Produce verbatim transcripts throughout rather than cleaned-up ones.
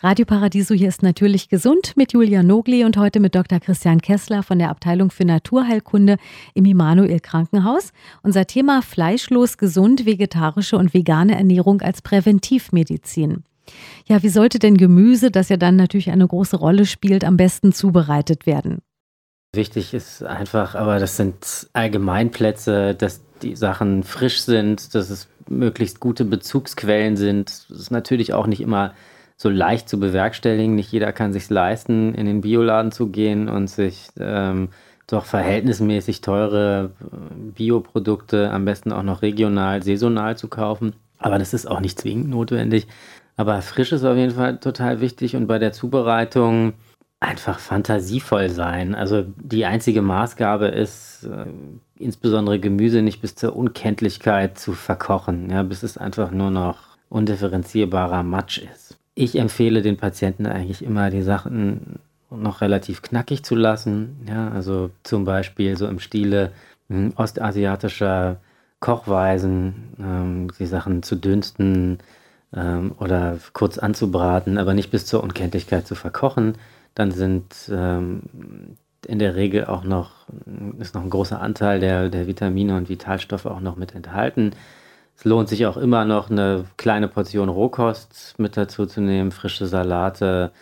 Radio Paradiso, hier ist natürlich gesund mit Julia Nogli und heute mit Doktor Christian Kessler von der Abteilung für Naturheilkunde im Immanuel Krankenhaus. Unser Thema: fleischlos, gesund, vegetarische und vegane Ernährung als Präventivmedizin. Ja, wie sollte denn Gemüse, das ja dann natürlich eine große Rolle spielt, am besten zubereitet werden? Wichtig ist einfach, aber das sind Allgemeinplätze, dass die Sachen frisch sind, dass es möglichst gute Bezugsquellen sind. Das ist natürlich auch nicht immer so leicht zu bewerkstelligen. Nicht jeder kann sich leisten, in den Bioladen zu gehen und sich ähm, doch verhältnismäßig teure Bioprodukte, am besten auch noch regional, saisonal zu kaufen. Aber das ist auch nicht zwingend notwendig. Aber frisch ist auf jeden Fall total wichtig und bei der Zubereitung einfach fantasievoll sein. Also die einzige Maßgabe ist, äh, insbesondere Gemüse nicht bis zur Unkenntlichkeit zu verkochen, ja, bis es einfach nur noch undifferenzierbarer Matsch ist. Ich empfehle den Patienten eigentlich immer, die Sachen noch relativ knackig zu lassen. Ja, also zum Beispiel so im Stile hm, ostasiatischer Kochweisen, ähm, die Sachen zu dünsten ähm, oder kurz anzubraten, aber nicht bis zur Unkenntlichkeit zu verkochen. Dann sind ähm, in der Regel auch noch, ist noch ein großer Anteil der, der Vitamine und Vitalstoffe auch noch mit enthalten. Es lohnt sich auch immer noch, eine kleine Portion Rohkost mit dazu zu nehmen, frische Salate.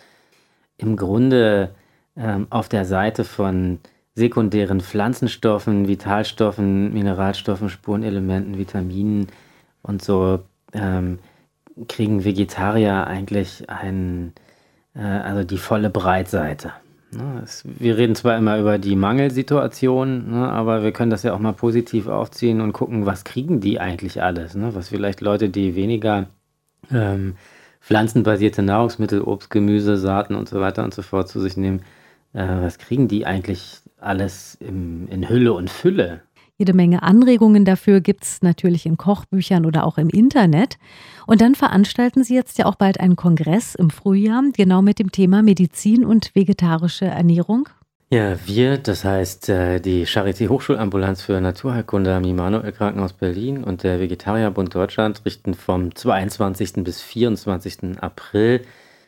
Im Grunde ähm, auf der Seite von sekundären Pflanzenstoffen, Vitalstoffen, Mineralstoffen, Spurenelementen, Vitaminen und so ähm, kriegen Vegetarier eigentlich ein, äh, also die volle Breitseite. Ne, es, wir reden zwar immer über die Mangelsituation, ne, aber wir können das ja auch mal positiv aufziehen und gucken, was kriegen die eigentlich alles. Ne? Was vielleicht Leute, die weniger ähm, pflanzenbasierte Nahrungsmittel, Obst, Gemüse, Saaten und so weiter und so fort zu sich nehmen, äh, was kriegen die eigentlich alles im, in Hülle und Fülle? Jede Menge Anregungen dafür gibt es natürlich in Kochbüchern oder auch im Internet. Und dann veranstalten Sie jetzt ja auch bald einen Kongress im Frühjahr, genau mit dem Thema Medizin und vegetarische Ernährung. Ja, wir, das heißt die Charité Hochschulambulanz für Naturheilkunde am Immanuel Krankenhaus Berlin und der Vegetarierbund Deutschland richten vom zweiundzwanzigsten bis vierundzwanzigsten April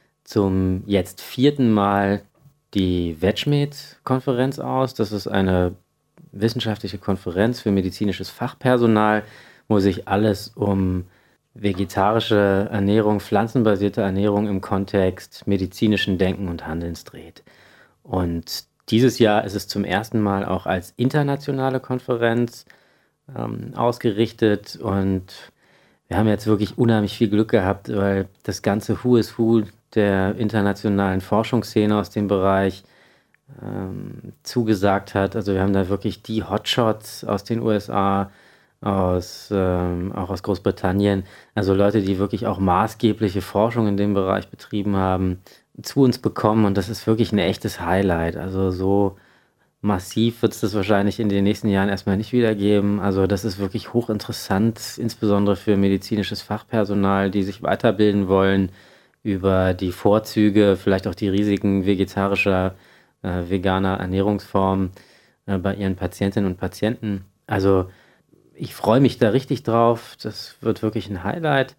zum jetzt vierten Mal die VegMed-Konferenz aus. Das ist eine wissenschaftliche Konferenz für medizinisches Fachpersonal, wo sich alles um vegetarische Ernährung, pflanzenbasierte Ernährung im Kontext medizinischen Denken und Handelns dreht. Und dieses Jahr ist es zum ersten Mal auch als internationale Konferenz ähm, ausgerichtet und wir haben jetzt wirklich unheimlich viel Glück gehabt, weil das ganze Who is Who der internationalen Forschungsszene aus dem Bereich ähm, zugesagt hat. Also wir haben da wirklich die Hotshots aus den U S A, aus, ähm, auch aus Großbritannien, also Leute, die wirklich auch maßgebliche Forschung in dem Bereich betrieben haben, zu uns bekommen und das ist wirklich ein echtes Highlight. Also so massiv wird es das wahrscheinlich in den nächsten Jahren erstmal nicht wieder geben. Also das ist wirklich hochinteressant, insbesondere für medizinisches Fachpersonal, die sich weiterbilden wollen über die Vorzüge, vielleicht auch die Risiken vegetarischer, äh, veganer Ernährungsformen äh, bei ihren Patientinnen und Patienten. Also ich freue mich da richtig drauf. Das wird wirklich ein Highlight.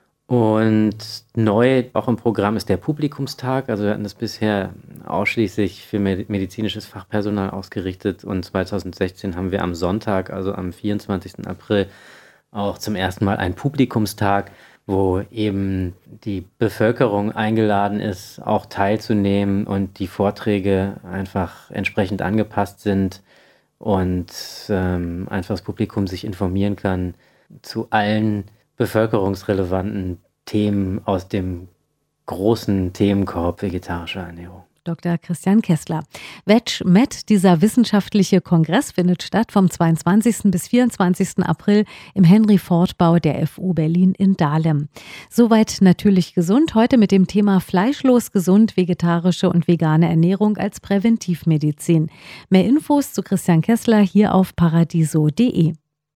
Und neu auch im Programm ist der Publikumstag. Also wir hatten das bisher ausschließlich für medizinisches Fachpersonal ausgerichtet. Und zweitausendsechzehn haben wir am Sonntag, also am vierundzwanzigsten April, auch zum ersten Mal einen Publikumstag, wo eben die Bevölkerung eingeladen ist, auch teilzunehmen und die Vorträge einfach entsprechend angepasst sind und ähm, einfach das Publikum sich informieren kann zu allen bevölkerungsrelevanten Themen aus dem großen Themenkorb vegetarischer Ernährung. Doktor Christian Kessler. VegMed, dieser wissenschaftliche Kongress, findet statt vom zweiundzwanzigsten bis vierundzwanzigsten April im Henry-Ford-Bau der F U Berlin in Dahlem. Soweit natürlich gesund, heute mit dem Thema fleischlos, gesund, vegetarische und vegane Ernährung als Präventivmedizin. Mehr Infos zu Christian Kessler hier auf paradiso punkt de.